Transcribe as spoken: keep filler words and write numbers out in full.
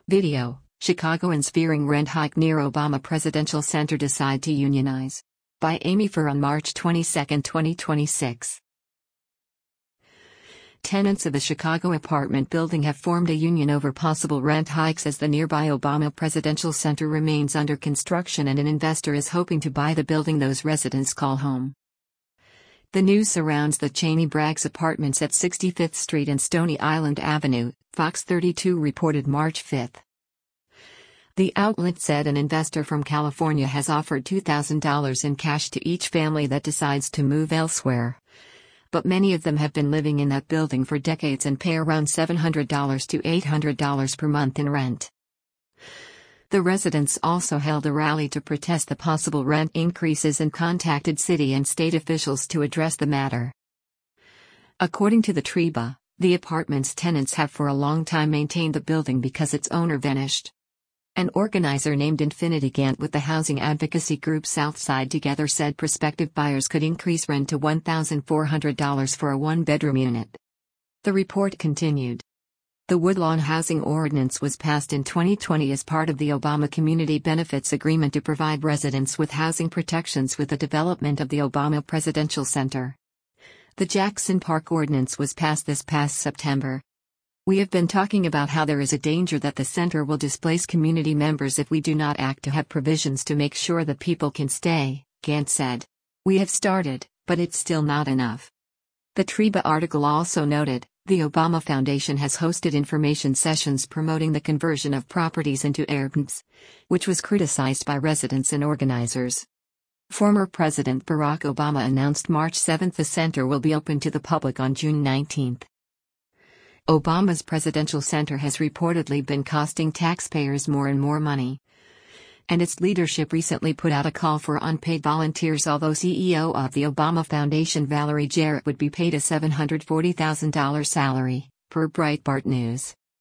Video: Chicagoans fearing rent hike near Obama Presidential Center decide to unionize. By Amy Furr on March twenty-second, twenty twenty-six. Tenants of the Chicago apartment building have formed a union over possible rent hikes as the nearby Obama Presidential Center remains under construction and an investor is hoping to buy the building those residents call home. The news surrounds the Cheney Braggs apartments at sixty-fifth Street and Stony Island Avenue, Fox thirty-two reported March fifth. The outlet said an investor from California has offered two thousand dollars in cash to each family that decides to move elsewhere. But many of them have been living in that building for decades and pay around seven hundred to eight hundred dollars per month in rent. The residents also held a rally to protest the possible rent increases and contacted city and state officials to address the matter. According to the Treba, the apartment's tenants have for a long time maintained the building because its owner vanished. An organizer named Infinity Gant with the housing advocacy group Southside Together said prospective buyers could increase rent to one thousand four hundred dollars for a one-bedroom unit. The report continued. The Woodlawn Housing Ordinance was passed in twenty twenty as part of the Obama Community Benefits Agreement to provide residents with housing protections with the development of the Obama Presidential Center. The Jackson Park Ordinance was passed this past September. We have been talking about how there is a danger that the center will displace community members if we do not act to have provisions to make sure that people can stay, Gant said. We have started, but it's still not enough. The Treba article also noted, the Obama Foundation has hosted information sessions promoting the conversion of properties into Airbnbs, which was criticized by residents and organizers. Former President Barack Obama announced March seventh the center will be open to the public on June nineteenth. Obama's presidential center has reportedly been costing taxpayers more and more money. And its leadership recently put out a call for unpaid volunteers, although C E O of the Obama Foundation Valerie Jarrett would be paid a seven hundred forty thousand dollars salary, per Breitbart News.